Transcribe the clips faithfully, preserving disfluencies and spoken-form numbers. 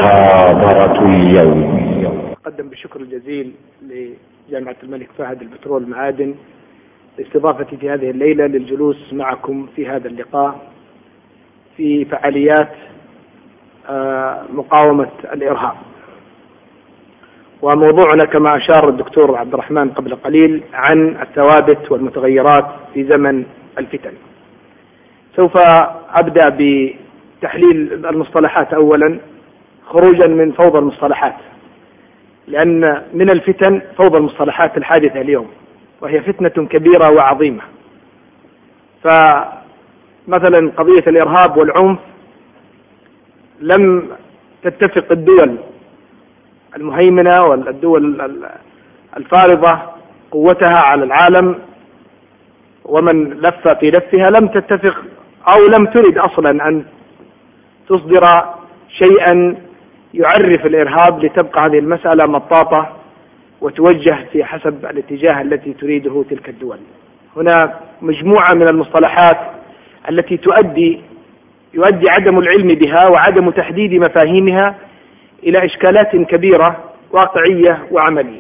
محاضرة اليوم. أقدم بالشكر الجزيل لجامعة الملك فهد البترول المعادن لاستضافتي في هذه الليلة للجلوس معكم في هذا اللقاء في فعاليات مقاومة الإرهاب. وموضوعنا كما أشار الدكتور عبد الرحمن قبل قليل عن الثوابت والمتغيرات في زمن الفتن. سوف أبدأ بتحليل المصطلحات أولا خروجا من فوضى المصطلحات، لأن من الفتن فوضى المصطلحات الحادثة اليوم، وهي فتنة كبيرة وعظيمة. فمثلا قضية الإرهاب والعنف لم تتفق الدول المهيمنة والدول الفارضة قوتها على العالم ومن لف في لفها، لم تتفق أو لم ترد أصلا أن تصدر شيئا يعرف الإرهاب، لتبقى هذه المسألة مطاطة وتوجه في حسب الاتجاه التي تريده تلك الدول. هنا مجموعة من المصطلحات التي تؤدي يؤدي عدم العلم بها وعدم تحديد مفاهيمها إلى إشكالات كبيرة واقعية وعملية.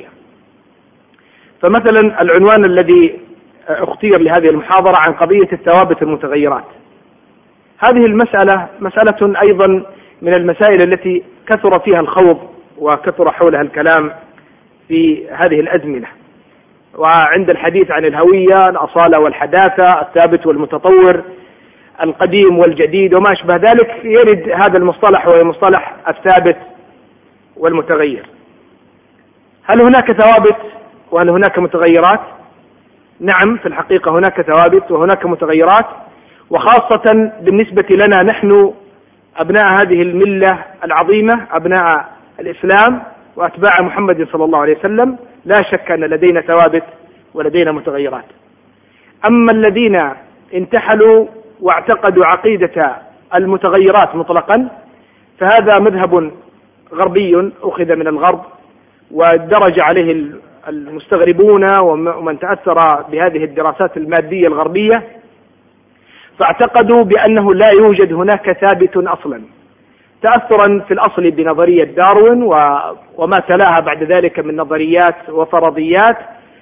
فمثلا العنوان الذي اختير لهذه المحاضرة عن قضية الثوابت المتغيرات. هذه المسألة مسألة أيضا من المسائل التي كثر فيها الخوض وكثر حولها الكلام في هذه الأزمنة. وعند الحديث عن الهوية، الأصالة والحداثة، الثابت والمتطور، القديم والجديد وما أشبه ذلك، يرد هذا المصطلح وهو مصطلح الثابت والمتغير. هل هناك ثوابت وهل هناك متغيرات؟ نعم، في الحقيقة هناك ثوابت وهناك متغيرات، وخاصة بالنسبة لنا نحن أبناء هذه الملة العظيمة، أبناء الإسلام وأتباع محمد صلى الله عليه وسلم، لا شك أن لدينا ثوابت ولدينا متغيرات. أما الذين انتحلوا واعتقدوا عقيدة المتغيرات مطلقا فهذا مذهب غربي أخذ من الغرب ودرج عليه المستغربون ومن تأثر بهذه الدراسات المادية الغربية، فاعتقدوا بأنه لا يوجد هناك ثابت أصلا، تأثرا في الأصل بنظرية داروين وما تلاها بعد ذلك من نظريات وفرضيات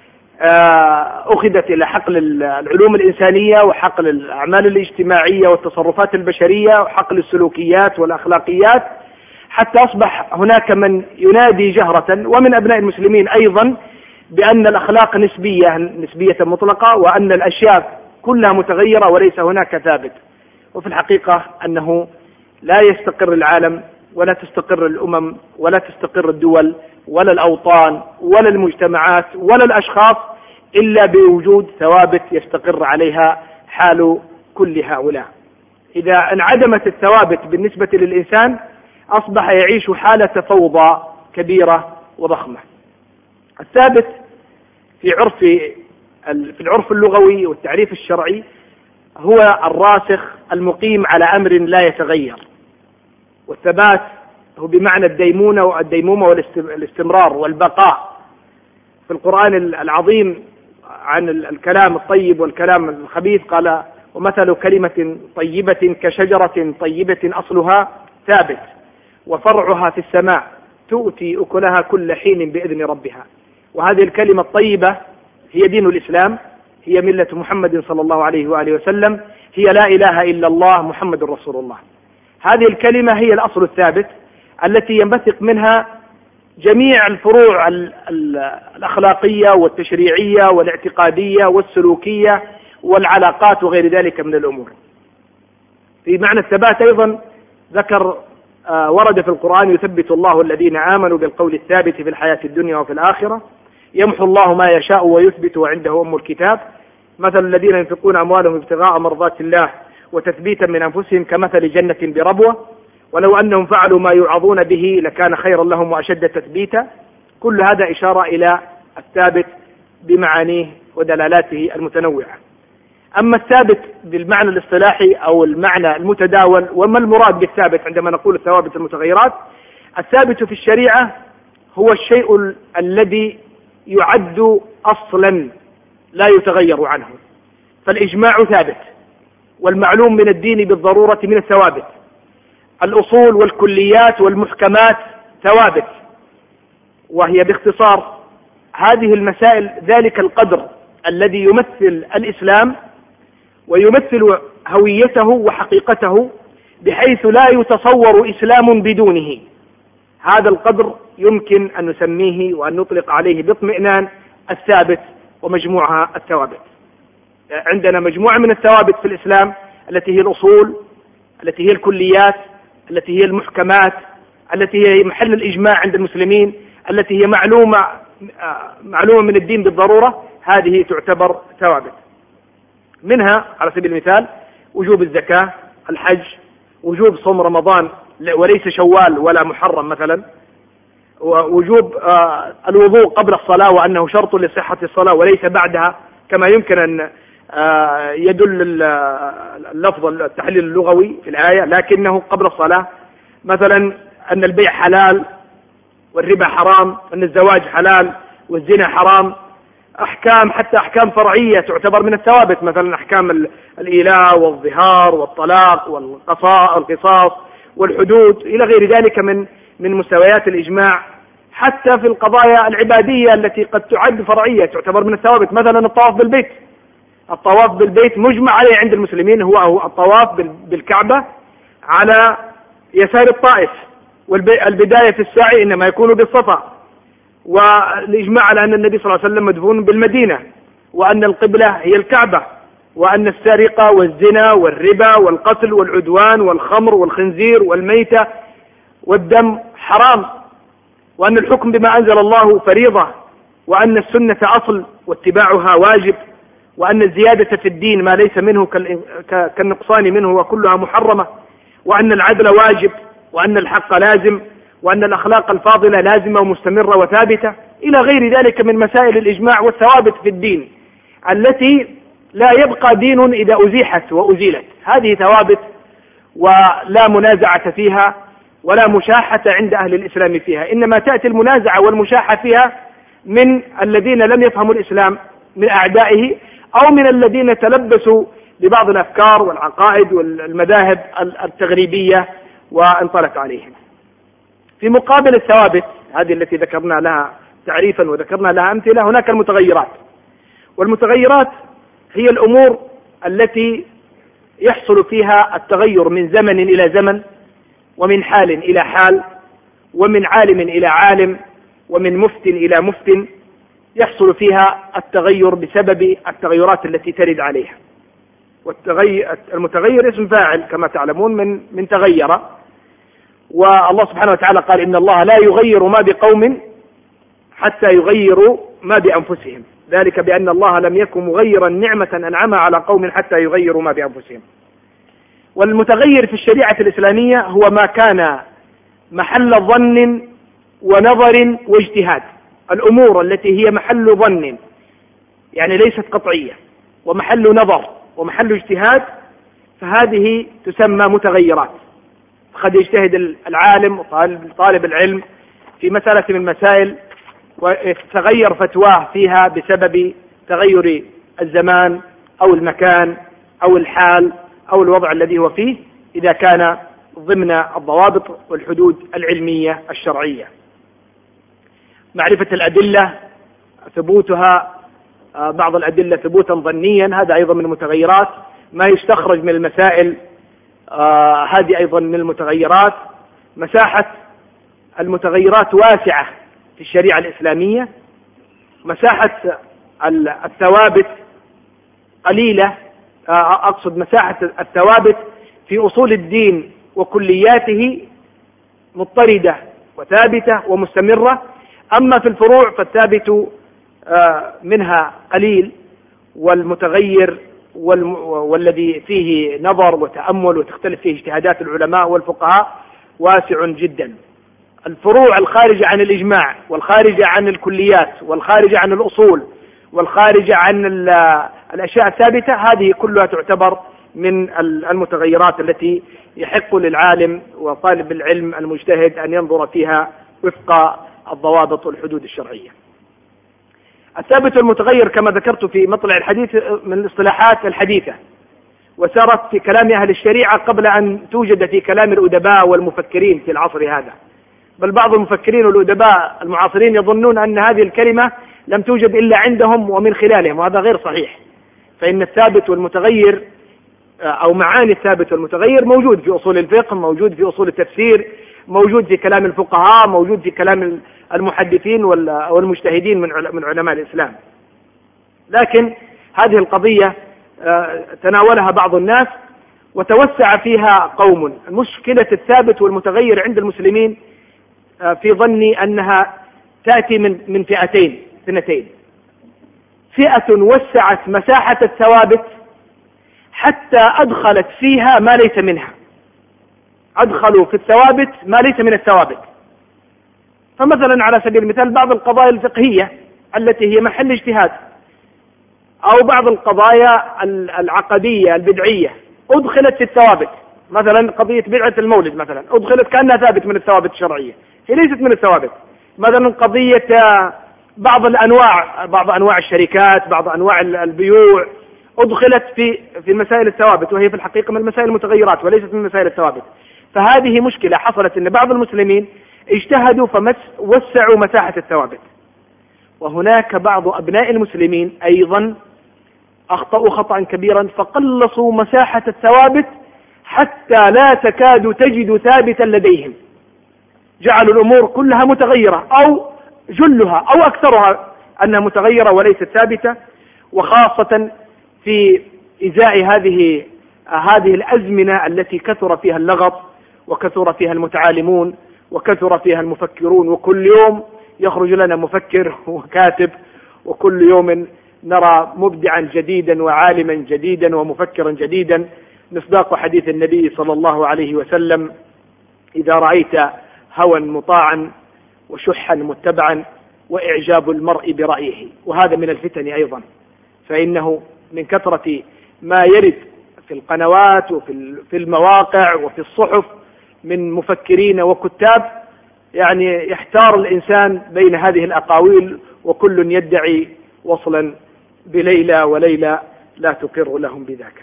أخذت إلى حقل العلوم الإنسانية وحقل الأعمال الاجتماعية والتصرفات البشرية وحقل السلوكيات والأخلاقيات، حتى أصبح هناك من ينادي جهرة ومن أبناء المسلمين أيضا بأن الأخلاق نسبية نسبية مطلقة، وأن الأشياء كلها متغيرة وليس هناك ثابت. وفي الحقيقة أنه لا يستقر العالم ولا تستقر الأمم ولا تستقر الدول ولا الأوطان ولا المجتمعات ولا الأشخاص إلا بوجود ثوابت يستقر عليها حال كل هؤلاء. إذا انعدمت الثوابت بالنسبة للإنسان أصبح يعيش حالة فوضى كبيرة وضخمة. الثابت في عرف في العرف اللغوي والتعريف الشرعي هو الراسخ المقيم على أمر لا يتغير، والثبات هو بمعنى الديمونة والديمومة والاستمرار والبقاء. في القرآن العظيم عن الكلام الطيب والكلام الخبيث قال: ومثل كلمة طيبة كشجرة طيبة أصلها ثابت وفرعها في السماء تؤتي أكلها كل حين بإذن ربها. وهذه الكلمة الطيبة هي دين الإسلام، هي ملة محمد صلى الله عليه وآله وسلم، هي لا إله إلا الله محمد رسول الله. هذه الكلمة هي الأصل الثابت التي ينبثق منها جميع الفروع الأخلاقية والتشريعية والاعتقادية والسلوكية والعلاقات وغير ذلك من الأمور. في معنى الثبات أيضا ذكر آه ورد في القرآن: يثبت الله الذين آمنوا بالقول الثابت في الحياة الدنيا وفي الآخرة، يمحو الله ما يشاء ويثبت وعنده أم الكتاب، مثل الذين ينفقون أموالهم ابتغاء مرضات الله وتثبيتا من أنفسهم كمثل جنة بربوة ولو أنهم فعلوا ما يوعظون به لكان خيرا لهم وأشد تثبيتا. كل هذا إشارة إلى الثابت بمعانيه ودلالاته المتنوعة. أما الثابت بالمعنى الاصطلاحي أو المعنى المتداول، وما المراد بالثابت عندما نقول الثوابت المتغيرات؟ الثابت في الشريعة هو الشيء الذي يعد أصلا لا يتغير عنه، فالإجماع ثابت، والمعلوم من الدين بالضرورة من الثوابت. الأصول والكليات والمحكمات ثوابت، وهي باختصار هذه المسائل ذلك القدر الذي يمثل الإسلام ويمثل هويته وحقيقته، بحيث لا يتصور إسلام بدونه. هذا القدر يمكن أن نسميه وأن نطلق عليه باطمئنان الثابت ومجموعها الثوابت. عندنا مجموعة من الثوابت في الإسلام التي هي الأصول، التي هي الكليات، التي هي المحكمات، التي هي محل الإجماع عند المسلمين، التي هي معلومة معلومة من الدين بالضرورة. هذه تعتبر ثوابت. منها على سبيل المثال وجوب الزكاة، الحج، وجوب صوم رمضان وليس شوال ولا محرم مثلا، ووجوب الوضوء قبل الصلاة وأنه شرط لصحة الصلاة وليس بعدها، كما يمكن أن يدل اللفظ التحليل اللغوي في الآية، لكنه قبل الصلاة. مثلا أن البيع حلال والربا حرام، أن الزواج حلال والزنا حرام. أحكام حتى أحكام فرعية تعتبر من الثوابت، مثلا أحكام الإيلاء والظهار والطلاق والقصاص والحدود إلى غير ذلك من من مستويات الإجماع. حتى في القضايا العبادية التي قد تعد فرعية تعتبر من الثوابت، مثلا الطواف بالبيت. الطواف بالبيت مجمع عليه عند المسلمين، هو هو الطواف بالكعبة على يسار الطائف، والبداية في السعي إنما يكون بالصفا، والإجماع على أن النبي صلى الله عليه وسلم مدفون بالمدينة، وأن القبلة هي الكعبة، وأن السرقة والزنا والربا والقتل والعدوان والخمر والخنزير والميتة والدم حرام، وأن الحكم بما أنزل الله فريضة، وأن السنة أصل واتباعها واجب، وأن الزيادة في الدين ما ليس منه كالنقصان منه وكلها محرمة، وأن العدل واجب، وأن الحق لازم، وأن الأخلاق الفاضلة لازمة ومستمرة وثابتة، إلى غير ذلك من مسائل الإجماع والثوابت في الدين التي لا يبقى دين إذا أزيحت وأزيلت. هذه ثوابت ولا منازعة فيها ولا مشاحة عند أهل الإسلام فيها، إنما تأتي المنازعة والمشاحة فيها من الذين لم يفهموا الإسلام من أعدائه، أو من الذين تلبسوا ببعض الأفكار والعقائد والمذاهب التغريبية وانطلت عليهم. في مقابل الثوابت هذه التي ذكرنا لها تعريفا وذكرنا لها أمثلة، هناك المتغيرات. والمتغيرات هي الأمور التي يحصل فيها التغير من زمن إلى زمن، ومن حال إلى حال، ومن عالم إلى عالم، ومن مفت إلى مفت، يحصل فيها التغير بسبب التغيرات التي ترد عليها. والمتغير اسم فاعل كما تعلمون من من تغير، والله سبحانه وتعالى قال إن الله لا يغير ما بقوم حتى يغيروا ما بأنفسهم، ذلك بأن الله لم يكن مغيرا نعمة أنعمها على قوم حتى يغيروا ما بأنفسهم. والمتغير في الشريعة الإسلامية هو ما كان محل ظن ونظر واجتهاد. الأمور التي هي محل ظن يعني ليست قطعية، ومحل نظر ومحل اجتهاد، فهذه تسمى متغيرات. قد يجتهد العالم وطالب العلم في مسألة من المسائل وتغير فتواه فيها بسبب تغير الزمان أو المكان أو الحال أو الوضع الذي هو فيه، إذا كان ضمن الضوابط والحدود العلمية الشرعية. معرفة الأدلة ثبوتها، بعض الأدلة ثبوتا ظنيا، هذا أيضا من المتغيرات. ما يستخرج من المسائل هذه أيضا من المتغيرات. مساحة المتغيرات واسعة في الشريعة الإسلامية، مساحة الثوابت قليلة، أقصد مساحة الثوابت في أصول الدين وكلياته مضطردة وثابتة ومستمرة، أما في الفروع فالثابت منها قليل، والمتغير والذي فيه نظر وتأمل وتختلف فيه اجتهادات العلماء والفقهاء واسع جدا. الفروع الخارجة عن الإجماع والخارجة عن الكليات والخارجة عن الأصول والخارجة عن الأشياء الثابتة، هذه كلها تعتبر من المتغيرات التي يحق للعالم وطالب العلم المجتهد أن ينظر فيها وفق الضوابط والحدود الشرعية. الثابت والمتغير كما ذكرت في مطلع الحديث من الاصطلاحات الحديثة، وسرت في كلام أهل الشريعة قبل أن توجد في كلام الأدباء والمفكرين في العصر هذا. بل بعض المفكرين والأدباء المعاصرين يظنون أن هذه الكلمة لم توجد إلا عندهم ومن خلالهم، وهذا غير صحيح. فإن الثابت والمتغير أو معاني الثابت والمتغير موجود في أصول الفقه، موجود في أصول التفسير، موجود في كلام الفقهاء، موجود في كلام المحدثين والمجتهدين من علماء الإسلام. لكن هذه القضية تناولها بعض الناس وتوسع فيها قوم. مشكلة الثابت والمتغير عند المسلمين في ظني أنها تأتي من من فئتين اثنتين. فئة وسعت مساحة الثوابت حتى أدخلت فيها ما ليس منها، أدخلوا في الثوابت ما ليس من الثوابت. فمثلا على سبيل المثال بعض القضايا الفقهية التي هي محل اجتهاد، أو بعض القضايا العقدية البدعية أدخلت في الثوابت. مثلا قضية بدعة المولد مثلا أدخلت كأنها ثابت من الثوابت الشرعية، هي ليست من الثوابت. مثلا قضية بعض الأنواع بعض أنواع الشركات، بعض أنواع البيوع أدخلت في في مسائل الثوابت، وهي في الحقيقة من المسائل المتغيرات وليست من مسائل الثوابت. فهذه مشكلة حصلت، أن بعض المسلمين اجتهدوا فوسعوا مساحة الثوابت، وهناك بعض أبناء المسلمين أيضا أخطأوا خطأ كبيرا فقلصوا مساحة الثوابت حتى لا تكاد تجد ثابتا لديهم، جعلوا الأمور كلها متغيرة أو جلها أو أكثرها أنها متغيرة وليست ثابتة. وخاصة في إزاء هذه هذه الأزمنة التي كثر فيها اللغط وكثر فيها المتعالمون وكثر فيها المفكرون، وكل يوم يخرج لنا مفكر وكاتب، وكل يوم نرى مبدعا جديدا وعالما جديدا ومفكرا جديدا. مصداق حديث النبي صلى الله عليه وسلم: إذا رأيت هوى مطاعا وشحا متبعا وإعجاب المرء برأيه. وهذا من الفتن أيضا، فإنه من كثرة ما يرد في القنوات وفي في المواقع وفي الصحف من مفكرين وكتاب، يعني يحتار الإنسان بين هذه الأقاويل، وكل يدعي وصلا بليلى وليلى لا تقر لهم بذاك.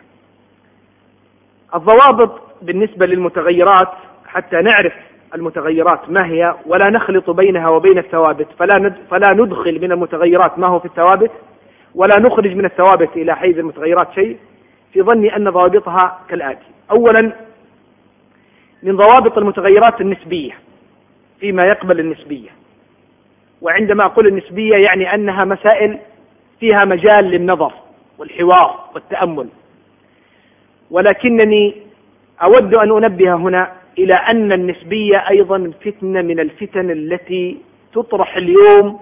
الضوابط بالنسبة للمتغيرات حتى نعرف المتغيرات ما هي ولا نخلط بينها وبين الثوابت، فلا فلا ندخل من المتغيرات ما هو في الثوابت ولا نخرج من الثوابت إلى حيز المتغيرات شيء. في ظني أن ضوابطها كالآتي: أولا، من ضوابط المتغيرات النسبية فيما يقبل النسبية. وعندما أقول النسبية يعني أنها مسائل فيها مجال للنظر والحوار والتأمل. ولكنني أود أن أنبه هنا إلى أن النسبية أيضا فتنة من الفتن التي تطرح اليوم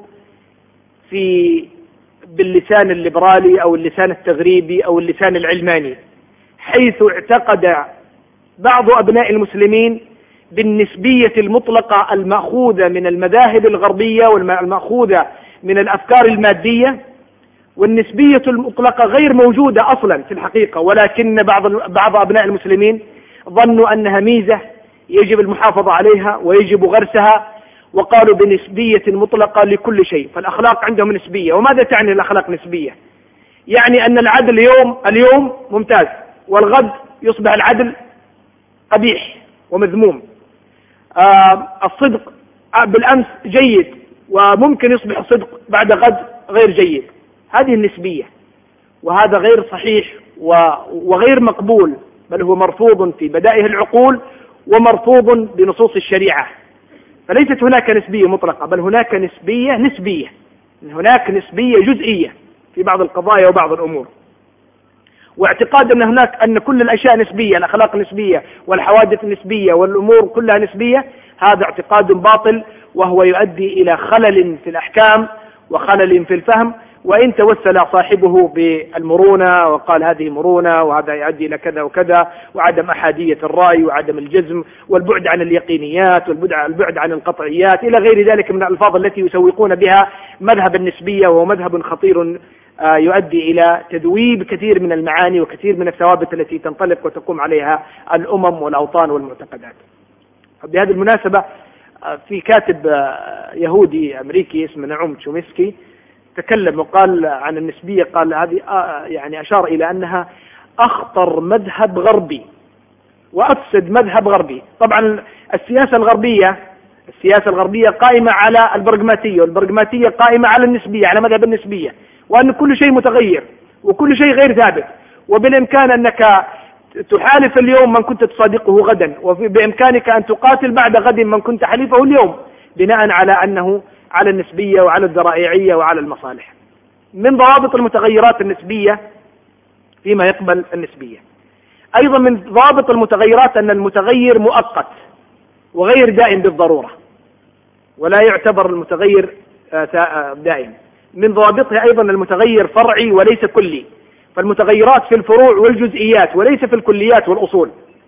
في باللسان الليبرالي أو اللسان التغريبي أو اللسان العلماني، حيث اعتقد بعض أبناء المسلمين بالنسبية المطلقة المأخوذة من المذاهب الغربية والمأخوذة من الأفكار المادية. والنسبية المطلقة غير موجودة أصلا في الحقيقة، ولكن بعض بعض أبناء المسلمين ظنوا أنها ميزة يجب المحافظة عليها ويجب غرسها، وقالوا بنسبية مطلقة لكل شيء. فالأخلاق عندهم نسبية. وماذا تعني الأخلاق نسبية؟ يعني أن العدل اليوم اليوم ممتاز، والغد يصبح العدل قبيح ومذموم. آه الصدق بالأمس جيد وممكن يصبح الصدق بعد غد غير جيد. هذه النسبية، وهذا غير صحيح وغير مقبول، بل هو مرفوض في بدائه العقول ومرفوض بنصوص الشريعة. فليست هناك نسبية مطلقة، بل هناك نسبية نسبية، هناك نسبية جزئية في بعض القضايا وبعض الأمور. واعتقاد أن هناك أن كل الأشياء نسبية، الأخلاق نسبية والحوادث نسبية والأمور كلها نسبية، هذا اعتقاد باطل، وهو يؤدي إلى خلل في الأحكام وخلل في الفهم. وإن توسل صاحبه بالمرونة وقال هذه مرونة وهذا يؤدي إلى كذا وكذا، وعدم أحادية الرأي وعدم الجزم والبعد عن اليقينيات والبعد عن القطعيات إلى غير ذلك من الألفاظ التي يسوقون بها مذهب النسبية، وهو مذهب خطير يؤدي إلى تذويب كثير من المعاني وكثير من الثوابت التي تنطلق وتقوم عليها الأمم والأوطان والمعتقدات. بهذه المناسبة في كاتب يهودي أمريكي اسمه نعوم تشومسكي تكلم وقال عن النسبية، قال هذه يعني أشار إلى أنها أخطر مذهب غربي وأفسد مذهب غربي. طبعا السياسة الغربية السياسة الغربية قائمة على البرغماتية، والبرغماتية قائمة على النسبية، على مذهب النسبية، وأن كل شيء متغير وكل شيء غير ثابت، وبالإمكان أنك تحالف اليوم من كنت تصادقه غدا، وبإمكانك أن تقاتل بعد غد من كنت حليفه اليوم، بناء على أنه على النسبية وعلى الذرائعية وعلى المصالح. من ضوابط المتغيرات النسبية فيما يقبل النسبية. أيضا من ضوابط المتغيرات أن المتغير مؤقت وغير دائم بالضرورة، ولا يعتبر المتغير دائم. من ضوابطها أيضا المتغير فرعي وليس كلي، فالمتغيرات في الفروع والجزئيات وليس في الكليات والأصول.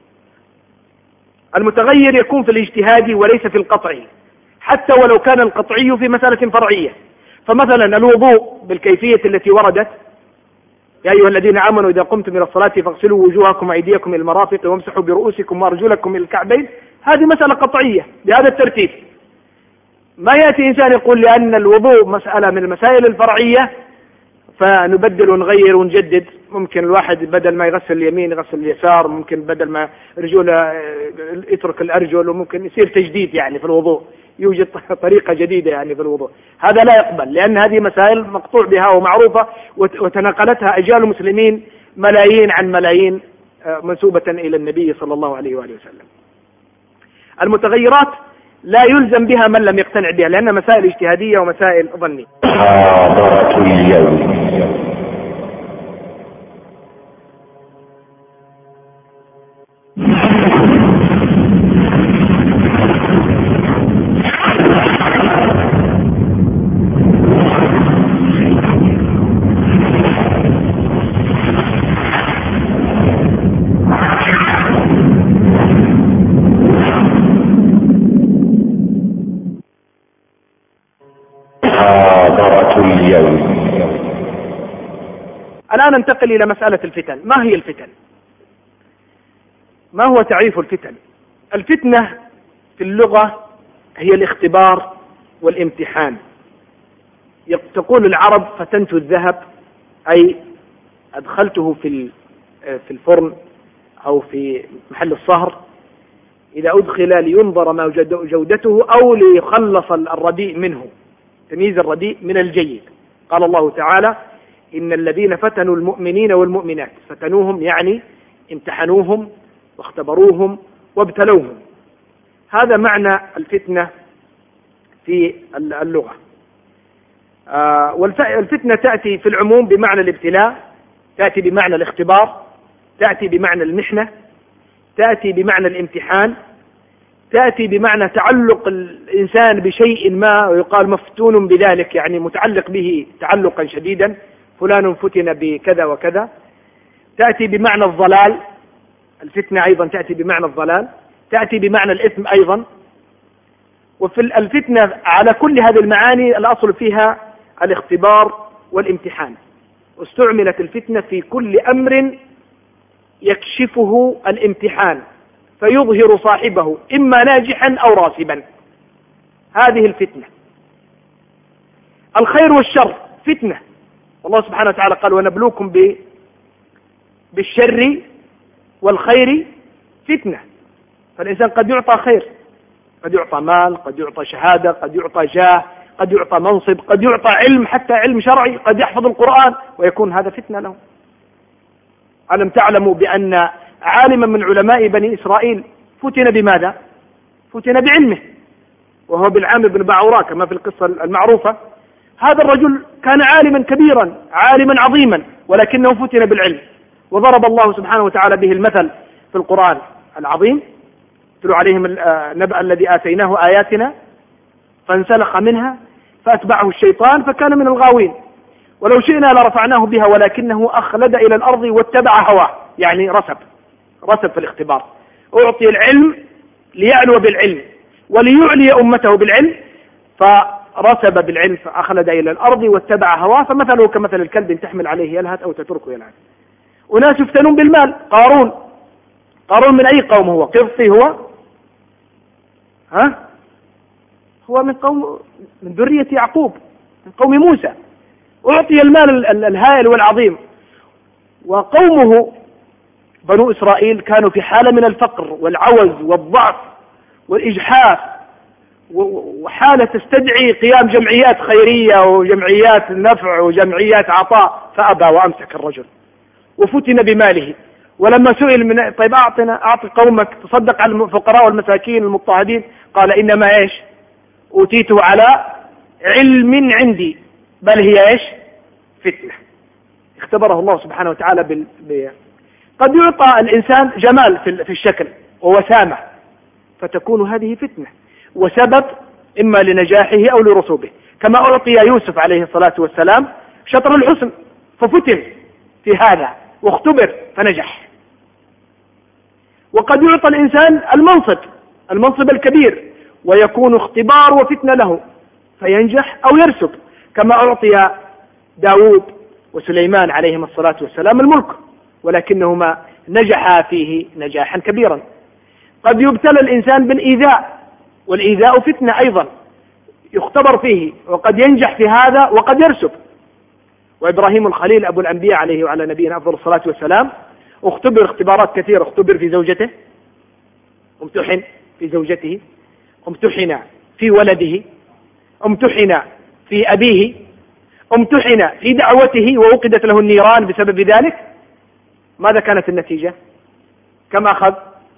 المتغير يكون في الاجتهادي وليس في القطعي، حتى ولو كان القطعي في مسألة فرعية. فمثلا الوضوء بالكيفية التي وردت: يا أيها الذين آمنوا إذا قمتم إلى الصلاة فاغسلوا وجوهكم وأيديكم إلى المرافق وامسحوا برؤوسكم وأرجلكم إلى الكعبين، هذه مسألة قطعية بهذا الترتيب. ما يأتي إنسان يقول لأن الوضوء مسألة من المسائل الفرعية فنبدل ونغير ونجدد. ممكن الواحد بدل ما يغسل اليمين يغسل اليسار، ممكن بدل ما رجوله يترك الأرجل، وممكن يصير تجديد يعني في الوضوء، يوجد طريقة جديدة يعني في الوضوء. هذا لا يقبل، لأن هذه مسائل مقطوع بها ومعروفة وتناقلتها أجيال المسلمين ملايين عن ملايين منسوبة إلى النبي صلى الله عليه وآله وسلم. المتغيرات لا يلزم بها من لم يقتنع بها، لأنها مسائل اجتهادية ومسائل ظنية. محاضرة اليوم. اليوم. الآن ننتقل إلى مسألة الفتن. ما هي الفتن؟ ما هو تعريف الفتن؟ الفتنة في اللغة هي الاختبار والامتحان. تقول العرب: فتنت الذهب، أي أدخلته في في الفرن أو في محل الصهر، إذا أدخل لينظر ما جودته أو ليخلص الرديء منه، تمييز الرديء من الجيد. قال الله تعالى: إن الذين فتنوا المؤمنين والمؤمنات، فتنوهم يعني امتحنوهم واختبروهم وابتلوهم. هذا معنى الفتنة في اللغة. والفتنة تأتي في العموم بمعنى الابتلاء، تأتي بمعنى الاختبار، تأتي بمعنى المحنة، تأتي بمعنى الامتحان، تأتي بمعنى تعلق الإنسان بشيء ما ويقال مفتون بذلك، يعني متعلق به تعلقا شديدا، فلان فتن بكذا وكذا. تأتي بمعنى الضلال، الفتنة أيضا تأتي بمعنى الضلال، تأتي بمعنى الإثم أيضا. وفي الفتنة على كل هذه المعاني الأصل فيها الاختبار والامتحان. واستعملت الفتنة في كل أمر يكشفه الامتحان فيظهر صاحبه إما ناجحا أو راسبا، هذه الفتنة. الخير والشر فتنة، والله سبحانه وتعالى قال: ونبلوكم بالشر والخير فتنة. فالإنسان قد يعطى خير، قد يعطى مال، قد يعطى شهادة، قد يعطى جاه، قد يعطى منصب، قد يعطى علم، حتى علم شرعي، قد يحفظ القرآن ويكون هذا فتنة له. ألم تعلموا بأن عالما من علماء بني إسرائيل فتن بماذا؟ فتن بعلمه، وهو بالعام بن باعوراء كما في القصة المعروفة. هذا الرجل كان عالما كبيرا، عالما عظيما، ولكنه فتن بالعلم، وضرب الله سبحانه وتعالى به المثل في القرآن العظيم: اتلو عليهم النبأ الذي آتيناه آياتنا فانسلخ منها فأتبعه الشيطان فكان من الغاوين، ولو شئنا لرفعناه بها ولكنه أخلد إلى الأرض واتبع هواه، يعني رسب رسب في الاختبار. أعطي العلم ليعلو بالعلم وليعلي أمته بالعلم، فرسب بالعلم فأخلد إلى الأرض واتبع هواه، فمثله كمثل الكلب إن تحمل عليه يلهث أو تتركه يلهث. وناس يفتنون بالمال. قارون قارون من أي قوم هو؟ قبطي هو؟ ها؟ هو من قوم من ذرية يعقوب، من قوم موسى. أعطي المال الهائل والعظيم، وقومه بنو إسرائيل كانوا في حالة من الفقر والعوز والضعف والإجحاف، وحالة تستدعي قيام جمعيات خيرية وجمعيات نفع وجمعيات عطاء، فأبى وأمسك الرجل وفتن بماله. ولما سئل من طيب أعطنا أعطي قومك تصدق على الفقراء والمساكين المضطهدين، قال إنما إيش أوتيته على علم عندي، بل هي إيش فتنة. اختبره الله سبحانه وتعالى بال... ب... قد يعطى الإنسان جمال في الشكل ووسامة، فتكون هذه فتنة وسبب إما لنجاحه أو لرسوبه، كما أعطي يوسف عليه الصلاة والسلام شطر الحسن ففتن في هذا واختبر فنجح. وقد يعطى الإنسان المنصب المنصب الكبير ويكون اختبار وفتنة له فينجح أو يرسب، كما أعطي داود وسليمان عليهم الصلاة والسلام الملك ولكنهما نجحا فيه نجاحا كبيرا. قد يبتلى الإنسان بالإيذاء، والإيذاء فتنة أيضا يختبر فيه، وقد ينجح في هذا وقد يرسب. وإبراهيم الخليل أبو الأنبياء عليه وعلى نبينا أفضل الصلاة والسلام اختبر اختبارات كثيرة، اختبر في زوجته، امتحن في زوجته، امتحن في ولده، امتحن في أبيه، امتحن في دعوته ووقدت له النيران بسبب ذلك. ماذا كانت النتيجة؟ كم أخذ؟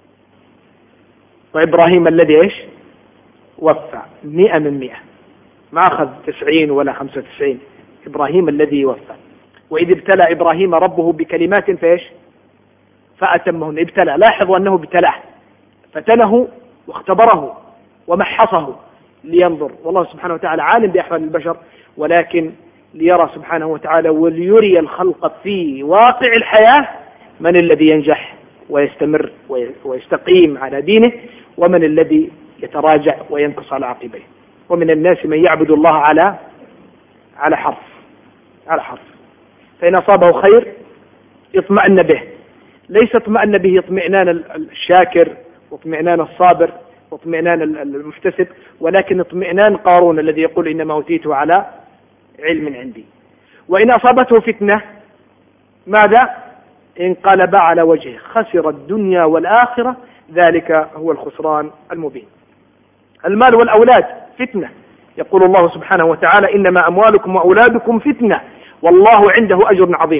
وإبراهيم الذي إيش وفى مئة من مئة، ما أخذ تسعين ولا خمسة وتسعين، إبراهيم الذي وفى. وإذ ابتلى إبراهيم ربه بكلمات فإيش فأتمهن. ابتلى، لاحظوا أنه ابتلاه، فتنه واختبره ومحصه لينظر، والله سبحانه وتعالى عالم بأحوال البشر، ولكن ليرى سبحانه وتعالى وليري الخلق في واقع الحياة من الذي ينجح ويستمر ويستقيم على دينه، ومن الذي يتراجع وينكص على عقبيه. ومن الناس من يعبد الله على على حرف على حرف فإن أصابه خير اطمأن به، ليس اطمأن به اطمئنان الشاكر واطمئنان الصابر واطمئنان المحتسب، ولكن اطمئنان قارون الذي يقول إنما أوتيته على علم عندي. وإن أصابته فتنة ماذا؟ انقلب على وجهه خسر الدنيا والآخرة، ذلك هو الخسران المبين. المال والأولاد فتنة، يقول الله سبحانه وتعالى إنما أموالكم وأولادكم فتنة والله عنده أجر عظيم.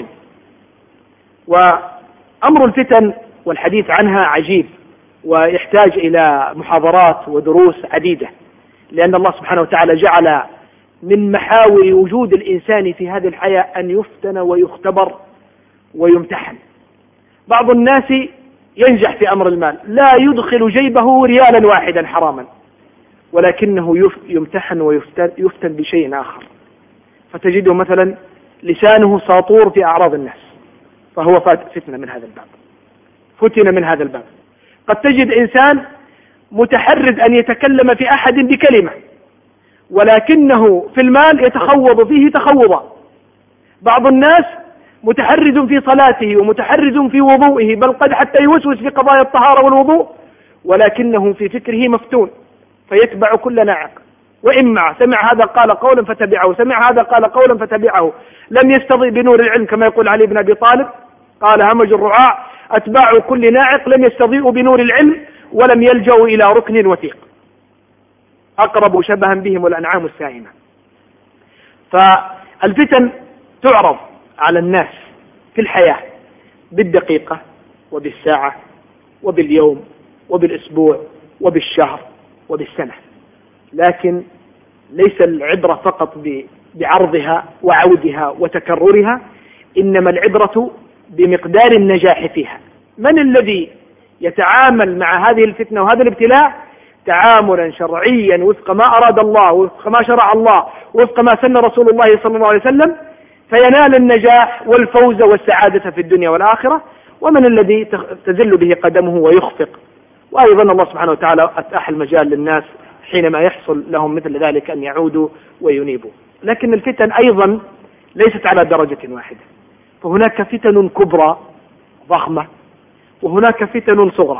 وأمر الفتن والحديث عنها عجيب ويحتاج إلى محاضرات ودروس عديدة، لأن الله سبحانه وتعالى جعل من محاور وجود الإنسان في هذه الحياة أن يفتن ويختبر ويمتحن. بعض الناس ينجح في أمر المال، لا يدخل جيبه ريالا واحدا حراما، ولكنه يمتحن ويفتن بشيء آخر، فتجده مثلا لسانه ساطور في أعراض الناس، فهو فتنة من هذا الباب، فتن من هذا الباب. قد تجد إنسان متحرز أن يتكلم في أحد بكلمة، ولكنه في المال يتخوض فيه تخوضا. بعض الناس متحرز في صلاته ومتحرز في وضوئه، بل قد حتى يوسوس في قضايا الطهارة والوضوء، ولكنه في فكره مفتون فيتبع كل ناعق. وإما سمع هذا قال قولا فتبعه، سمع هذا قال قولا فتبعه، لم يستضئ بنور العلم كما يقول علي بن أبي طالب، قال همج الرعاع أتباع كل ناعق لم يستضيئوا بنور العلم ولم يلجأوا إلى ركن وثيق، أقرب شبها بهم الأنعام السائمة. فالفتن تعرض على الناس في الحياة بالدقيقة وبالساعة وباليوم وبالأسبوع وبالشهر وبالسنة، لكن ليس العبرة فقط بعرضها وعودها وتكررها، إنما العبرة بمقدار النجاح فيها. من الذي يتعامل مع هذه الفتنة وهذا الابتلاء تعاملا شرعيا وفق ما أراد الله وفق ما شرع الله وفق ما سن رسول الله صلى الله عليه وسلم، فينال النجاح والفوز والسعادة في الدنيا والآخرة، ومن الذي تزل به قدمه ويخفق. وأيضا الله سبحانه وتعالى أتاح المجال للناس حينما يحصل لهم مثل ذلك أن يعودوا وينيبوا. لكن الفتن أيضا ليست على درجة واحدة، فهناك فتن كبرى ضخمة وهناك فتن صغرى.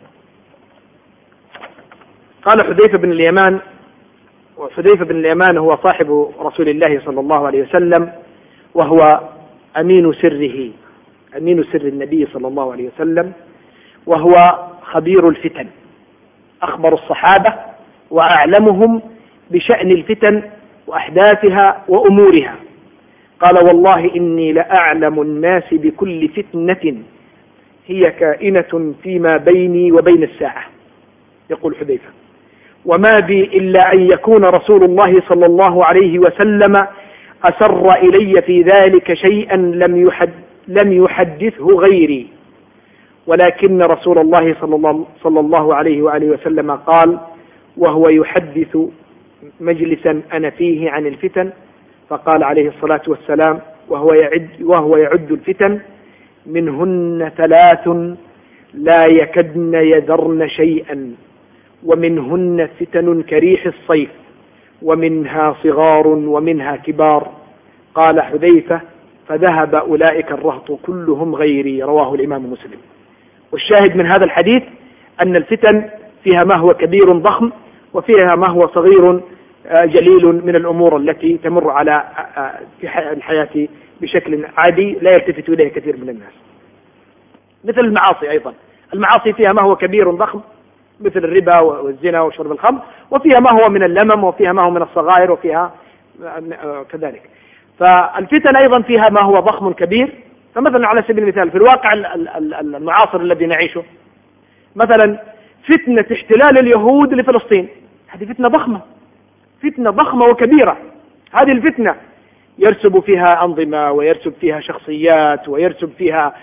قال حذيفة بن اليمان، وحذيفة بن اليمان هو صاحب رسول الله صلى الله عليه وسلم وهو أمين سره أمين سر النبي صلى الله عليه وسلم، وهو خبير الفتن، أخبر الصحابة وأعلمهم بشأن الفتن وأحداثها وأمورها. قال: والله إني لأعلم الناس بكل فتنة هي كائنة فيما بيني وبين الساعة. يقول حذيفة: وما بي إلا أن يكون رسول الله صلى الله عليه وسلم أسر إلي في ذلك شيئا لم يحد لم يحدثه غيري، ولكن رسول الله صلى الله عليه وآله وسلم قال وهو يحدث مجلسا أنا فيه عن الفتن، فقال عليه الصلاة والسلام وهو يعد, وهو يعد الفتن: منهن ثلاث لا يكدن يذرن شيئا، ومنهن فتن كريح الصيف، ومنها صغار ومنها كبار. قال حذيفة: فذهب أولئك الرهط كلهم غيري. رواه الإمام مسلم. والشاهد من هذا الحديث أن الفتن فيها ما هو كبير ضخم، وفيها ما هو صغير جليل من الأمور التي تمر على في الحياة بشكل عادي لا يلتفت إليه كثير من الناس. مثل المعاصي أيضا، المعاصي فيها ما هو كبير ضخم مثل الربا والزنا وشرب الخمر، وفيها ما هو من اللمم، وفيها ما هو من الصغائر، وفيها كذلك. فالفتن أيضا فيها ما هو ضخم كبير. فمثلا على سبيل المثال في الواقع المعاصر الذي نعيشه، مثلا فتنة احتلال اليهود لفلسطين، هذه فتنة ضخمة، فتنة ضخمة وكبيرة. هذه الفتنة يرسب فيها أنظمة، ويرسب فيها شخصيات، ويرسب فيها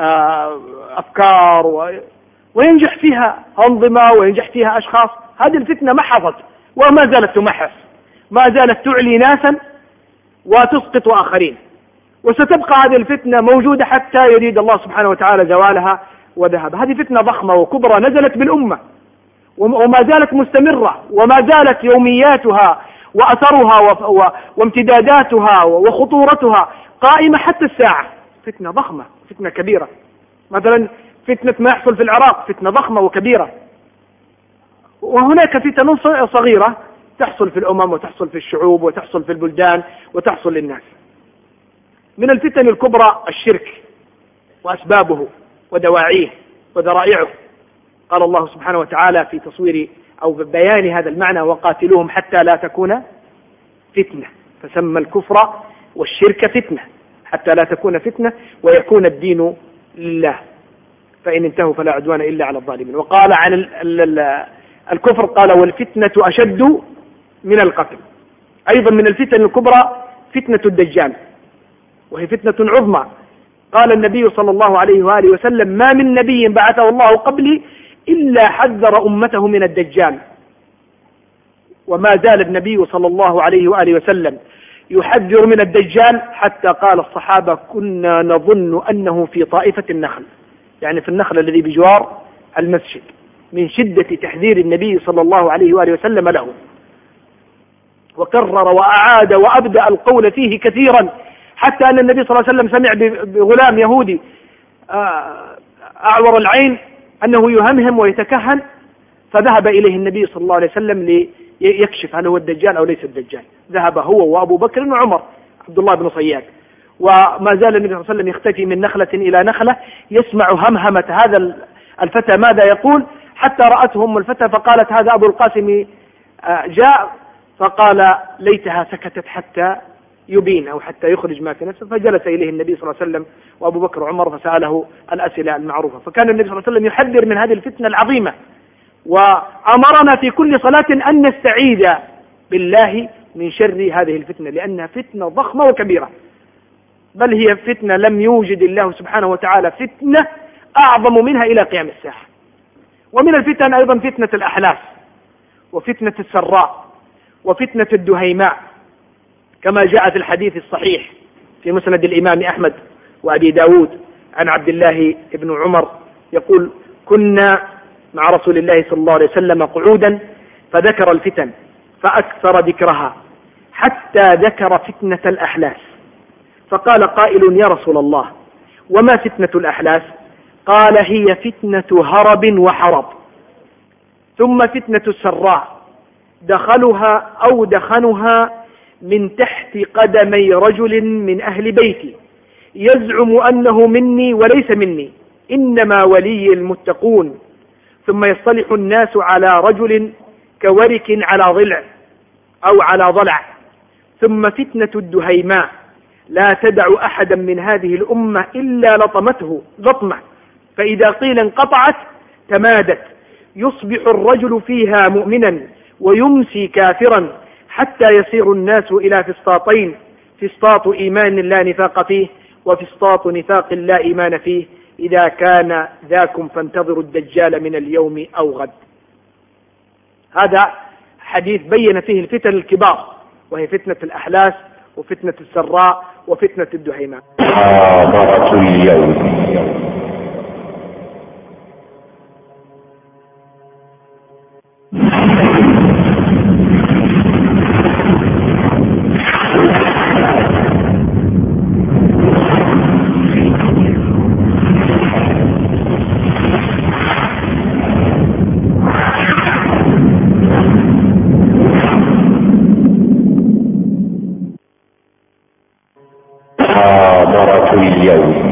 أفكار، وينجح فيها أنظمة، وينجح فيها أشخاص. هذه الفتنة محضت وما زالت تمحص، ما زالت تعلي ناسا وتسقط آخرين، وستبقى هذه الفتنة موجودة حتى يريد الله سبحانه وتعالى زوالها وذهب. هذه فتنة ضخمة وكبرى نزلت بالأمة وما زالت مستمرة، وما زالت يومياتها وأثرها وامتداداتها وخطورتها قائمة حتى الساعة. فتنة ضخمة، فتنة كبيرة. مثلا فتنة ما يحصل في العراق فتنة ضخمة وكبيرة. وهناك فتن صغيرة تحصل في الأمم، وتحصل في الشعوب، وتحصل في البلدان، وتحصل للناس. من الفتن الكبرى الشرك وأسبابه ودواعيه وذرائعه. قال الله سبحانه وتعالى في تصوير أو بيان هذا المعنى: وقاتلوهم حتى لا تكون فتنة. فسمى الكفر والشرك فتنة حتى لا تكون فتنة ويكون الدين لله، فإن انتهوا فلا عدوان إلا على الظالمين. وقال عن الكفر قال: والفتنة أشد من القتل. أيضا من الفتن الكبرى فتنة الدجال، وهي فتنة عظمى. قال النبي صلى الله عليه وآله وسلم: ما من نبي بعثه الله قبلي إلا حذر أمته من الدجال. وما زال النبي صلى الله عليه وآله وسلم يحذر من الدجال حتى قال الصحابة: كنا نظن أنه في طائفة النخل، يعني في النخل الذي بجوار المسجد، من شدة تحذير النبي صلى الله عليه وآله وسلم له. وكرر وأعاد وأبدأ القول فيه كثيرا، حتى أن النبي صلى الله عليه وسلم سمع بغلام يهودي أعور العين أنه يهمهم ويتكهن، فذهب إليه النبي صلى الله عليه وسلم ليكشف هل هو الدجال أو ليس الدجال. ذهب هو وأبو بكر وعمر عبد الله بن صياد، وما زال النبي صلى الله عليه وسلم يختفي من نخلة إلى نخلة يسمع همهمة هذا الفتى ماذا يقول، حتى رأته أم الفتى فقالت: هذا أبو القاسم جاء. فقال: ليتها سكتت حتى يبين أو حتى يخرج ما في نفسه. فجلس إليه النبي صلى الله عليه وسلم وأبو بكر وعمر فسأله الأسئلة المعروفة. فكان النبي صلى الله عليه وسلم يحذر من هذه الفتنة العظيمة، وأمرنا في كل صلاة أن نستعيذ بالله من شر هذه الفتنة، لأنها فتنة ضخمة وكبيرة، بل هي فتنة لم يوجد الله سبحانه وتعالى فتنة أعظم منها إلى قيام الساعة. ومن الفتن أيضا فتنة الأحلاف، وفتنة السراء، وفتنة الدهيماء، كما جاء في الحديث الصحيح في مسند الإمام أحمد وأبي داود عن عبد الله بن عمر يقول: كنا مع رسول الله صلى الله عليه وسلم قعودا فذكر الفتن فأكثر ذكرها حتى ذكر فتنة الأحلاف، فقال قائل: يا رسول الله وما فتنة الأحلاف؟ قال: هي فتنة هرب وحرب. ثم فتنة السراء دخلها أو دخنها من تحت قدمي رجل من أهل بيتي يزعم أنه مني وليس مني، إنما ولي المتقون. ثم يصطلح الناس على رجل كورك على ضلع أو على ضلع. ثم فتنة الدهيماء لا تدع أحدا من هذه الأمة إلا لطمته لطمة، فإذا قيل انقطعت تمادت، يصبح الرجل فيها مؤمنا ويمسي كافرا، حتى يصير الناس إلى فسطاطين: فسطاط إيمان لا نفاق فيه، وفسطاط نفاق لا إيمان فيه. إذا كان ذاكم فانتظروا الدجال من اليوم أو غد. هذا حديث بين فيه الفتن الكبار، وهي فتنة الأحلاس وفتنة السراء وفتنة الدهيماء. محاضرة اليوم. محاضرة اليوم.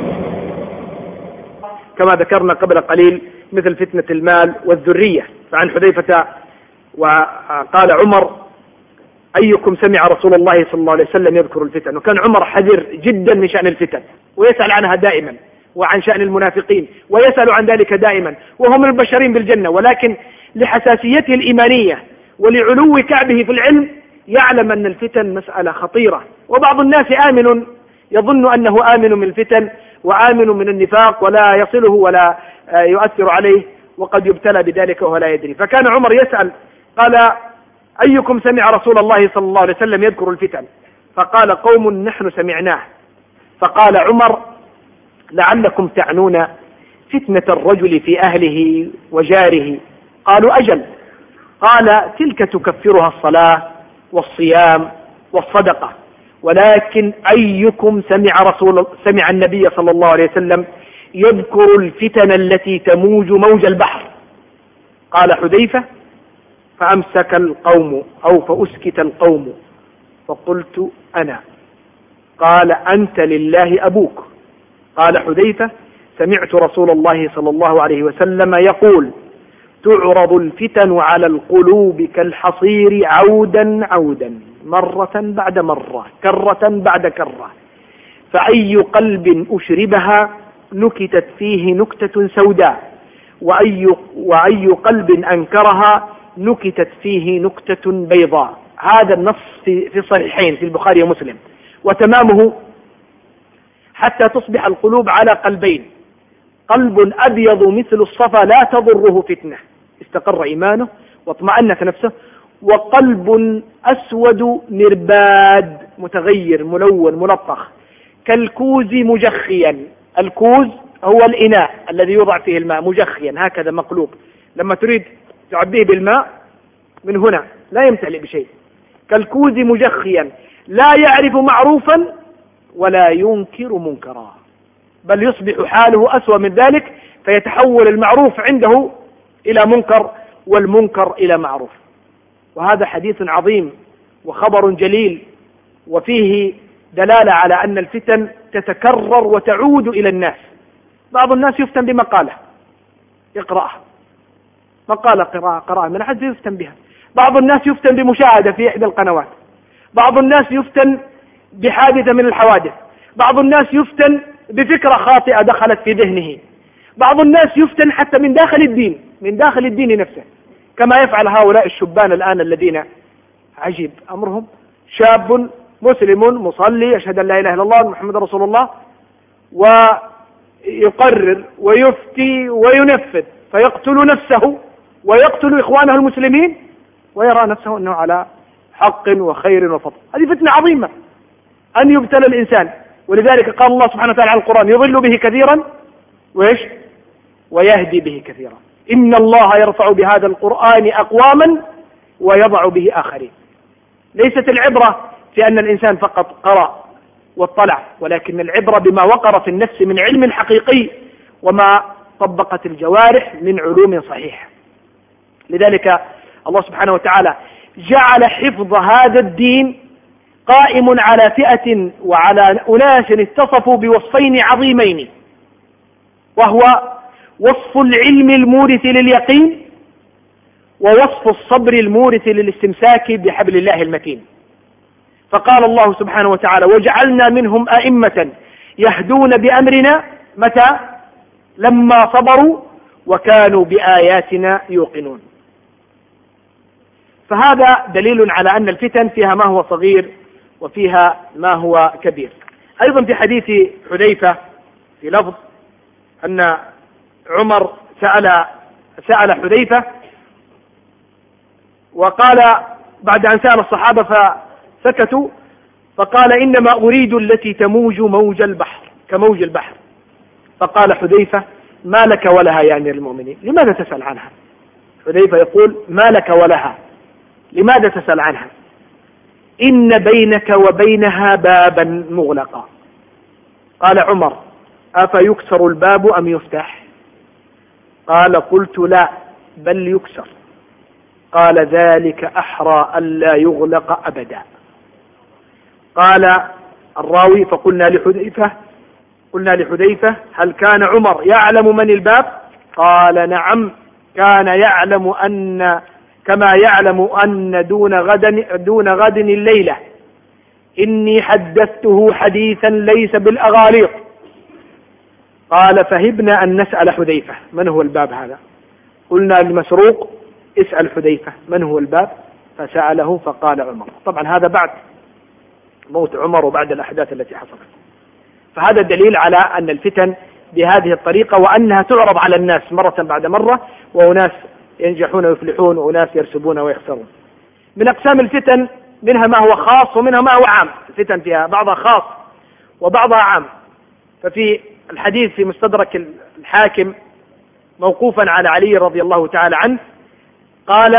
كما ذكرنا قبل قليل مثل فتنة المال والذرية. فعن حذيفة وقال عمر: أيكم سمع رسول الله صلى الله عليه وسلم يذكر الفتن؟ وكان عمر حذر جدا من شأن الفتن، ويسأل عنها دائما، وعن شأن المنافقين ويسأل عن ذلك دائما، وهم البشرين بالجنة، ولكن لحساسيته الإيمانية ولعلو كعبه في العلم يعلم أن الفتن مسألة خطيرة. وبعض الناس آمن يظن أنه آمن من الفتن وآمن من النفاق ولا يصله ولا يؤثر عليه، وقد يبتلى بذلك وهو لا يدري. فكان عمر يسأل، قال: أيكم سمع رسول الله صلى الله عليه وسلم يذكر الفتن؟ فقال قوم: نحن سمعناه. فقال عمر: لعلكم تعنون فتنة الرجل في أهله وجاره. قالوا: أجل. قال: تلك تكفرها الصلاة والصيام والصدقة، ولكن أيكم سمع رسول سمع النبي صلى الله عليه وسلم يذكر الفتن التي تموج موج البحر؟ قال حذيفة: فأمسك القوم أو فأسكت القوم، فقلت أنا. قال: أنت لله أبوك. قال حذيفة: سمعت رسول الله صلى الله عليه وسلم يقول: تعرض الفتن على القلوب كالحصير عودا عودا، مرة بعد مرة، كرة بعد كرة، فأي قلب أشربها نكتت فيه نكتة سوداء، وأي, وأي قلب أنكرها نكتت فيه نكتة بيضاء. هذا النص في الصحيحين في البخاري ومسلم. وتمامه: حتى تصبح القلوب على قلبين: قلب أبيض مثل الصفا لا تضره فتنة استقر إيمانه واطمأنت نفسه، وقلب أسود مرباد متغير ملون ملطخ كالكوز مجخيا. الكوز هو الإناء الذي يوضع فيه الماء، مجخيا هكذا مقلوب، لما تريد تعبيه بالماء من هنا لا يمتلئ بشيء. كالكوز مجخيا لا يعرف معروفا ولا ينكر منكرا، بل يصبح حاله أسوأ من ذلك، فيتحول المعروف عنده إلى منكر والمنكر إلى معروف. وهذا حديث عظيم وخبر جليل، وفيه دلالة على أن الفتن تتكرر وتعود إلى الناس. بعض الناس يفتن بمقالة يقرأها، مقالة قراءة قراءة من أحد يفتن بها. بعض الناس يفتن بمشاهدة في إحدى القنوات. بعض الناس يفتن بحادثة من الحوادث. بعض الناس يفتن بفكرة خاطئة دخلت في ذهنه. بعض الناس يفتن حتى من داخل الدين، من داخل الدين نفسه، كما يفعل هؤلاء الشبان الآن الذين عجيب أمرهم: شاب مسلم مصلي يشهد أن لا إله إلا الله محمد رسول الله، ويقرر ويفتي وينفذ، فيقتل نفسه ويقتل إخوانه المسلمين، ويرى نفسه أنه على حق وخير وفضل. هذه فتنة عظيمة أن يبتلى الإنسان. ولذلك قال الله سبحانه وتعالى عن القرآن: يضل به كثيرا وإيش ويهدي به كثيرا. إن الله يرفع بهذا القرآن أقواما ويضع به آخرين. ليست العبرة في أن الإنسان فقط قرأ واطلع، ولكن العبرة بما وقر في النفس من علم حقيقي وما طبقت الجوارح من علوم صحيحة. لذلك الله سبحانه وتعالى جعل حفظ هذا الدين قائم على فئة وعلى أناس اتصفوا بوصفين عظيمين، وهو وصف العلم المورث لليقين ووصف الصبر المورث للاستمساك بحبل الله المتين. فقال الله سبحانه وتعالى: وجعلنا منهم أئمة يهدون بأمرنا متى؟ لما صبروا وكانوا بآياتنا يوقنون. فهذا دليل على أن الفتن فيها ما هو صغير وفيها ما هو كبير. أيضا في حديث حذيفة في لفظ أن عمر سأل سأل حذيفة وقال بعد أن سأل الصحابة فسكتوا، فقال: إنما أريد التي تموج موج البحر كموج البحر. فقال حذيفة: ما لك ولها يا أمير المؤمنين؟ لماذا تسأل عنها؟ حذيفة يقول: ما لك ولها، لماذا تسأل عنها؟ إن بينك وبينها بابا مغلقا. قال عمر: أفيكسر الباب أم يفتح؟ قال: قلت لا، بل يكسر. قال: ذلك أحرى ألا يغلق أبدا. قال الراوي: فقلنا لحذيفة قلنا لحذيفة هل كان عمر يعلم من الباب؟ قال: نعم، كان يعلم أن كما يعلم أن دون غد دون غد الليلة إني حدثته حديثا ليس بالأغاليط. قال: فهبنا أن نسأل حذيفة من هو الباب هذا. قلنا لمسروق: اسأل حذيفة من هو الباب. فسأله فقال عمر. طبعا هذا بعد موت عمر وبعد الأحداث التي حصلت. فهذا دليل على أن الفتن بهذه الطريقة، وأنها تعرض على الناس مرة بعد مرة، وأناس ينجحون ويفلحون وأناس يرسبون ويخسرون. من أقسام الفتن منها ما هو خاص ومنها ما هو عام. الفتن فيها بعضها خاص وبعضها عام. ففي الحديث في مستدرك الحاكم موقوفا على علي رضي الله تعالى عنه قال: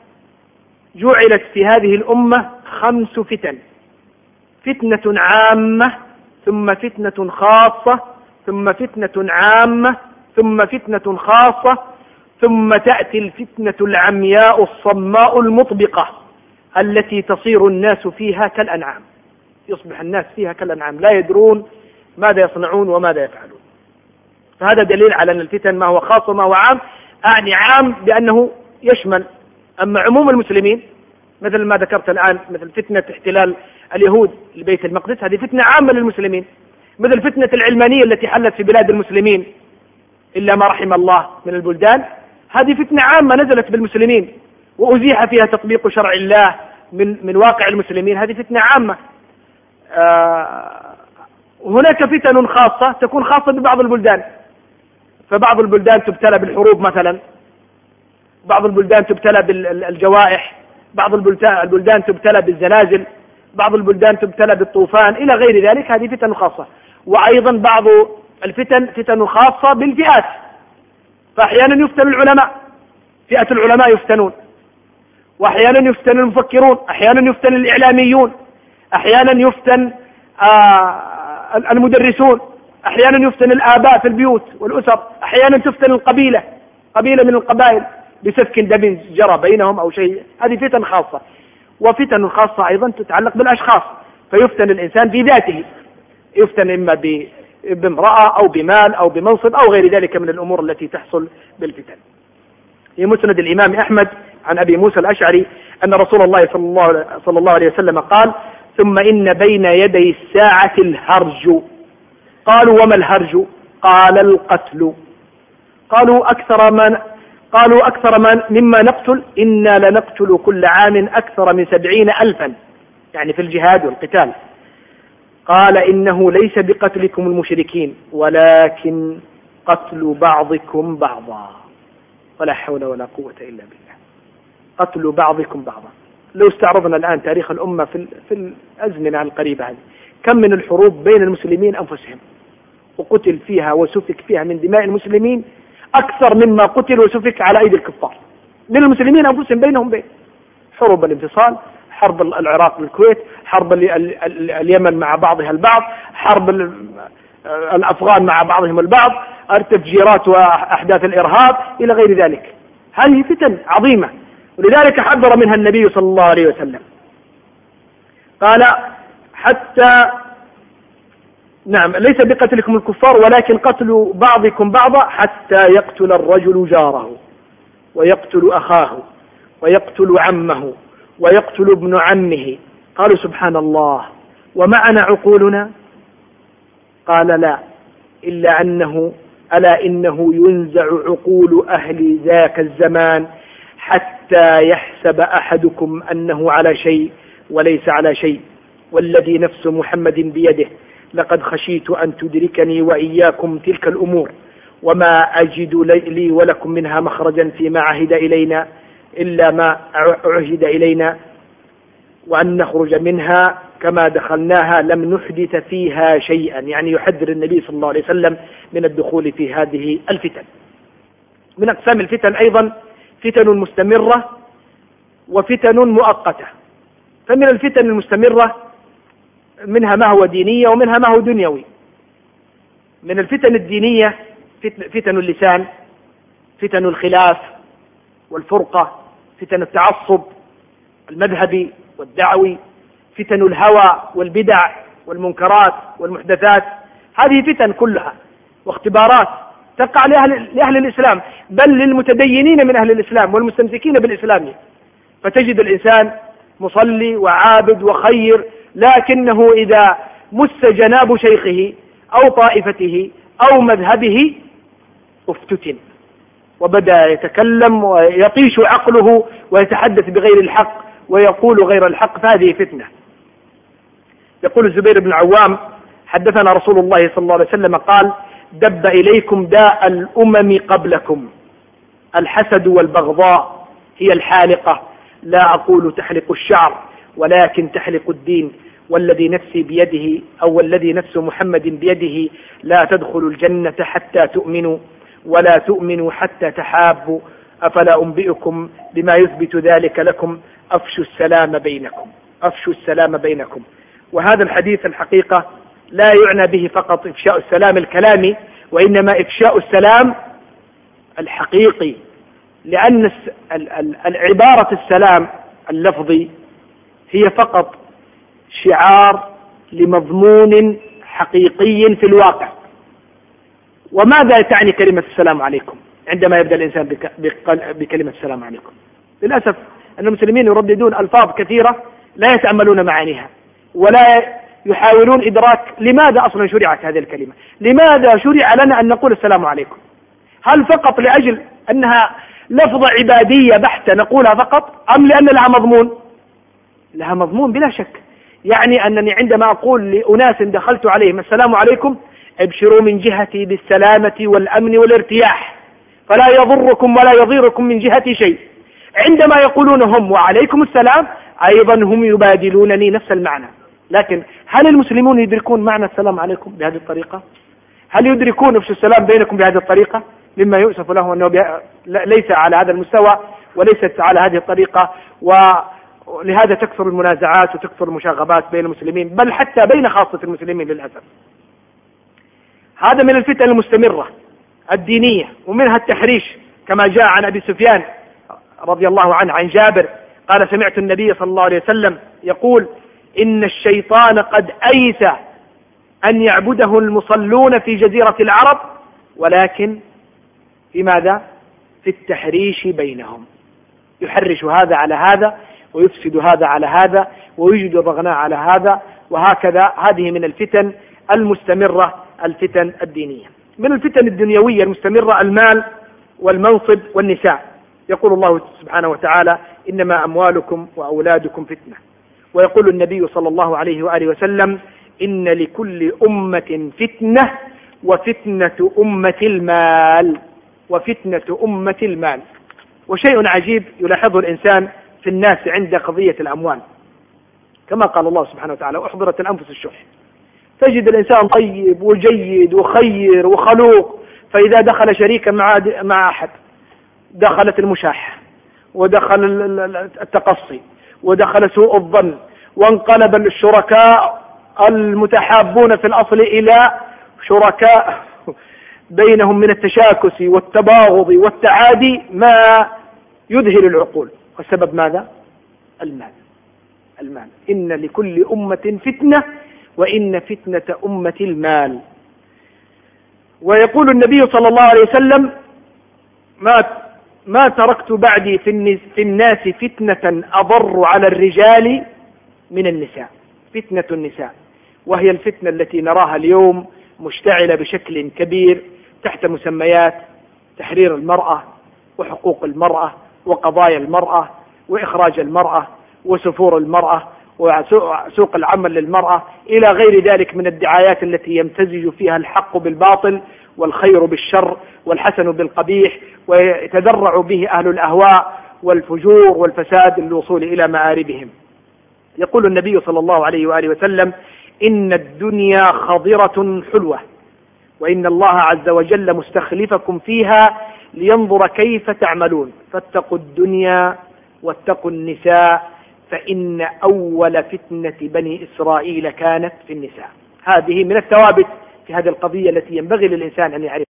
جعلت في هذه الأمة خمس فتن: فتنة عامة، ثم فتنة خاصة، ثم فتنة عامة، ثم فتنة خاصة، ثم تأتي الفتنة العمياء الصماء المطبقة التي تصير الناس فيها كالأنعام. يصبح الناس فيها كالأنعام لا يدرون ماذا يصنعون وماذا يفعلون. فهذا دليل على أن الفتن ما هو خاص وما هو عام. أعني عام بأنه يشمل، أما عموم المسلمين مثل ما ذكرت الآن، مثل فتنة احتلال اليهود لبيت المقدس، هذه فتنة عامة للمسلمين. مثل فتنة العلمانية التي حلت في بلاد المسلمين إلا ما رحم الله من البلدان، هذه فتنة عامة نزلت بالمسلمين وأزيح فيها تطبيق شرع الله من من واقع المسلمين، هذه فتنة عامة. آه هناك فتن خاصة تكون خاصة ببعض البلدان، فبعض البلدان تبتلى بالحروب مثلا، بعض البلدان تبتلى بالجوائح، بعض البلدان تبتلى بالزلازل، بعض البلدان تبتلى بالطوفان إلى غير ذلك، هذه فتن خاصة. وأيضا بعض الفتن فتن خاصة بالفئات، فأحيانا يفتن العلماء، فئة العلماء يفتنون، وأحيانا يفتن المفكرون، أحيانا يفتن الإعلاميون، أحيانا يفتن آه المدرسون، أحيانا يفتن الآباء في البيوت والأسر، أحيانا تفتن القبيلة، قبيلة من القبائل بسفك دم جرى بينهم أو شيء، هذه فتن خاصة. وفتن خاصة أيضا تتعلق بالأشخاص، فيفتن الإنسان في ذاته، يفتن إما بامرأة أو بمال أو بمنصب أو غير ذلك من الأمور التي تحصل بالفتن. في مسند الإمام أحمد عن أبي موسى الأشعري أن رسول الله صلى الله, صلى الله عليه وسلم قال: ثم إن بين يدي الساعة الهرج. قالوا: وما الهرج؟ قال: القتل. قالوا: أكثر من قالوا أكثر من مما نقتل؟ إنا لنقتل كل عام أكثر من سبعين ألفا، يعني في الجهاد والقتال. قال: إنه ليس بقتلكم المشركين ولكن قتل بعضكم بعضا، ولا حول ولا قوة إلا بالله. قتل بعضكم بعضا. لو استعرضنا الآن تاريخ الأمة في في الأزمنة القريبة هذه، كم من الحروب بين المسلمين أنفسهم وقتل فيها وسفك فيها من دماء المسلمين أكثر مما قتل وسفك على أيدي الكفار من المسلمين أنفسهم بينهم بين. حروب الانفصال، حرب العراق والكويت، حرب اليمن مع بعضها البعض، حرب الأفغان مع بعضهم البعض، التفجيرات وأحداث الإرهاب إلى غير ذلك. هذه فتن عظيمة، ولذلك حذر منها النبي صلى الله عليه وسلم. قال حتى نعم ليس بقتلكم الكفار ولكن قتل بعضكم بعضا حتى يقتل الرجل جاره ويقتل أخاه ويقتل عمه ويقتل ابن عمه. قالوا سبحان الله ومعنا عقولنا؟ قال لا، إلا أنه ألا إنه ينزع عقول أهل ذاك الزمان حتى يحسب أحدكم أنه على شيء وليس على شيء، والذي نفس محمد بيده لقد خشيت أن تدركني وإياكم تلك الأمور وما أجد لي ولكم منها مخرجا فيما عهد إلينا إلا ما عهد إلينا، وأن نخرج منها كما دخلناها لم نحدث فيها شيئا. يعني يحذر النبي صلى الله عليه وسلم من الدخول في هذه الفتن. من أقسام الفتن أيضا فتن مستمرة وفتن مؤقتة. فمن الفتن المستمرة منها ما هو دينية ومنها ما هو دنيوي. من الفتن الدينية فتن اللسان، فتن الخلاف والفرقة، فتن التعصب المذهبي والدعوي، فتن الهوى والبدع والمنكرات والمحدثات. هذه فتن كلها واختبارات تقع لأهل, لأهل الإسلام، بل للمتدينين من أهل الإسلام والمستمسكين بالإسلام. فتجد الإنسان مصلي وعابد وخير، لكنه إذا مس جناب شيخه أو طائفته أو مذهبه افتتن وبدأ يتكلم ويطيش عقله ويتحدث بغير الحق ويقول غير الحق، فهذه فتنة. يقول الزبير بن العوام حدثنا رسول الله صلى الله عليه وسلم قال: دب إليكم داء الأمم قبلكم، الحسد والبغضاء هي الحالقة، لا أقول تحلق الشعر ولكن تحلق الدين، والذي نفسي بيده أو والذي نفس محمد بيده لا تدخلوا الجنة حتى تؤمنوا ولا تؤمنوا حتى تحابوا، أفلا أنبئكم بما يثبت ذلك لكم، أفشوا السلام بينكم أفشوا السلام بينكم. وهذا الحديث الحقيقة لا يعنى به فقط إفشاء السلام الكلامي، وإنما إفشاء السلام الحقيقي، لأن العبارة السلام اللفظي هي فقط شعار لمضمون حقيقي في الواقع. وماذا تعني كلمة السلام عليكم عندما يبدأ الإنسان بكلمة السلام عليكم؟ للأسف أن المسلمين يرددون ألفاظ كثيرة لا يتأملون معانيها ولا يحاولون إدراك لماذا أصلا شرعت هذه الكلمة، لماذا شرع لنا أن نقول السلام عليكم؟ هل فقط لأجل أنها لفظة عبادية بحتة نقولها فقط، أم لأن لها مضمون؟ لها مضمون بلا شك. يعني أنني عندما أقول لأناس دخلت عليهم السلام عليكم ابشروا من جهتي بالسلامة والأمن والارتياح، فلا يضركم ولا يضيركم من جهتي شيء. عندما يقولون هم وعليكم السلام أيضا هم يبادلونني نفس المعنى. لكن هل المسلمون يدركون معنى السلام عليكم بهذه الطريقة؟ هل يدركون افشوا السلام بينكم بهذه الطريقة؟ مما يؤسف له أنه ليس على هذا المستوى وليست على هذه الطريقة، ولهذا تكثر المنازعات وتكثر المشاغبات بين المسلمين، بل حتى بين خاصة المسلمين للأسف. هذا من الفتن المستمرة الدينية، ومنها التحريش كما جاء عن أبي سفيان رضي الله عنه عن جابر قال: سمعت النبي صلى الله عليه وسلم يقول: إن الشيطان قد أيس أن يعبده المصلون في جزيرة العرب، ولكن في ماذا؟ في التحريش بينهم، يحرش هذا على هذا ويفسد هذا على هذا ويجد الرغناء على هذا، وهكذا. هذه من الفتن المستمرة الفتن الدينية. من الفتن الدنيوية المستمرة المال والمنصب والنساء. يقول الله سبحانه وتعالى: إنما أموالكم وأولادكم فتنة. ويقول النبي صلى الله عليه وآله وسلم: إن لكل أمة فتنة وفتنة أمة المال وفتنة أمة المال. وشيء عجيب يلاحظه الإنسان في الناس عند قضية الأموال، كما قال الله سبحانه وتعالى: أحضرت الأنفس الشح. تجد الإنسان طيب وجيد وخير وخلوق، فإذا دخل شريكا مع مع أحد دخلت المشاحة ودخل التقصي ودخل سوء الظن، وانقلب الشركاء المتحابون في الأصل إلى شركاء بينهم من التشاكس والتباغض والتعادي ما يذهل العقول. والسبب ماذا؟ المال. المال. إن لكل أمة فتنة وإن فتنة أمة المال. ويقول النبي صلى الله عليه وسلم ما ما تركت بعدي في الناس فتنة أضر على الرجال من النساء. فتنة النساء، وهي الفتنة التي نراها اليوم مشتعلة بشكل كبير تحت مسميات تحرير المرأة وحقوق المرأة وقضايا المرأة وإخراج المرأة وسفور المرأة وسوق العمل للمرأة إلى غير ذلك من الدعايات التي يمتزج فيها الحق بالباطل والخير بالشر والحسن بالقبيح، ويتذرع به أهل الأهواء والفجور والفساد للوصول إلى مآربهم. يقول النبي صلى الله عليه وآله وسلم: إن الدنيا خضرة حلوة، وإن الله عز وجل مستخلفكم فيها لينظر كيف تعملون، فاتقوا الدنيا واتقوا النساء فإن أول فتنة بني إسرائيل كانت في النساء. هذه من الثوابت في هذه القضية التي ينبغي للإنسان أن يعرف.